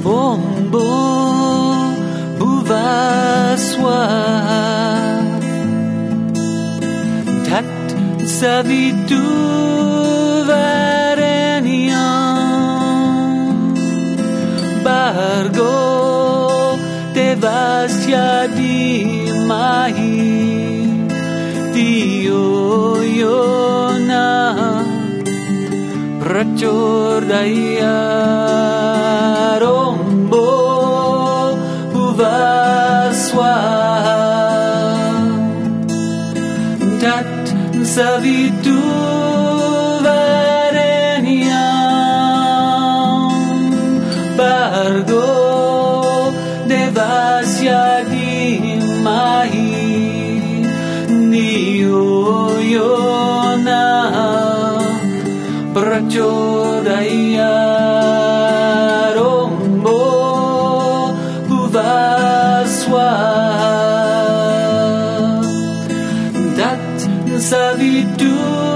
Ombo buvaswa tat savitu vareniam bargo devasya dimahi Dioyona pracordaya rombo buvaswa tat savitu vareniam bargo devasya dimahi Dioyona pracordaya rombo buvaswa tat savitu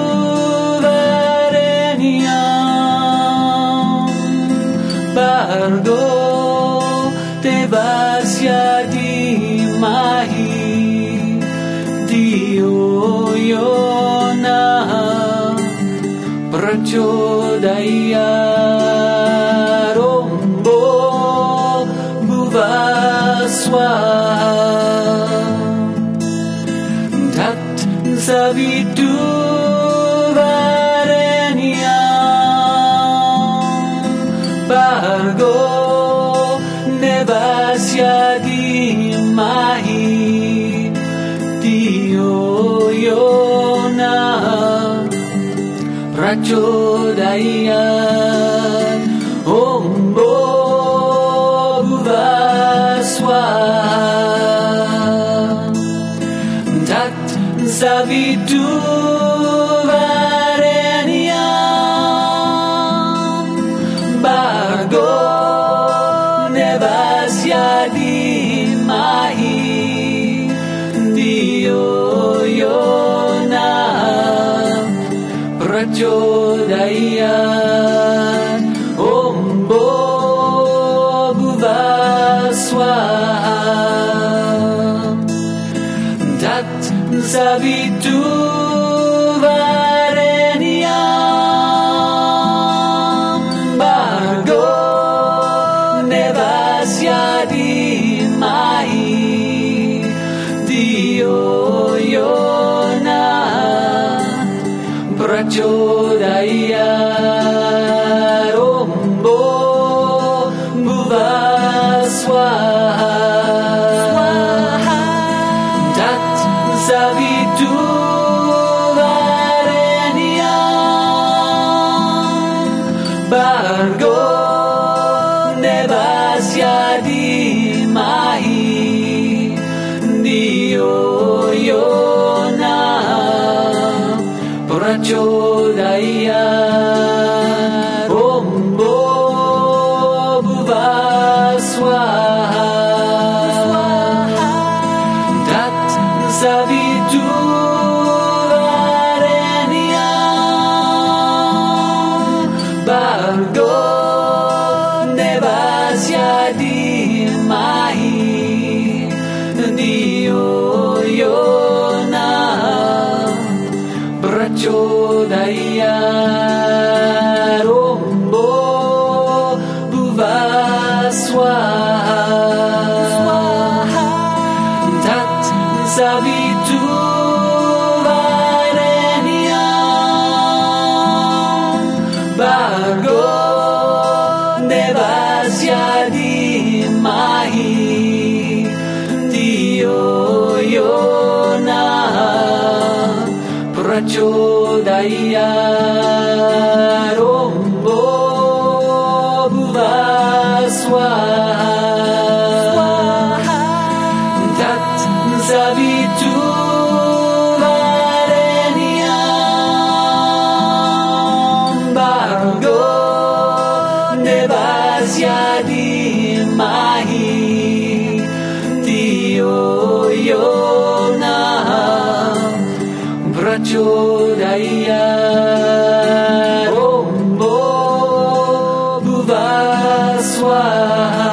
vareniam bargo devasya dimahi Dioyona pracordaya rombo buvaswa tat savitu vareniam bargo devasya dimahi Dioyona pracordaya ombo buvaswa tat savitu vareniam bargo devasya dimahi Dioyona pracordaya ombo buvaswa tat savitu vareniam bargo devasya dimahi Dioyona pracordaya rombo buvaswa tat savitu vareniam bargo devasya dimahi Dioyona pracordaya rombo buvaswa tat savitu vareniam bargo devasya dimahi Dioyona pracordaya rombo buvaswa tat savitu vareniam bargo devasya dimahi Dioyona pracordaya rombo buvaswa tat savitu vareniam bargo devasya dimahi Dioyona pracordaya rombo buvaswa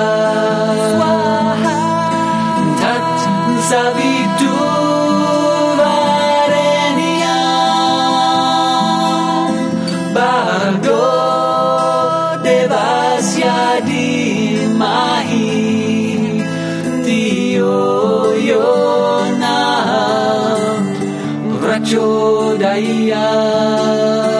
Jodaya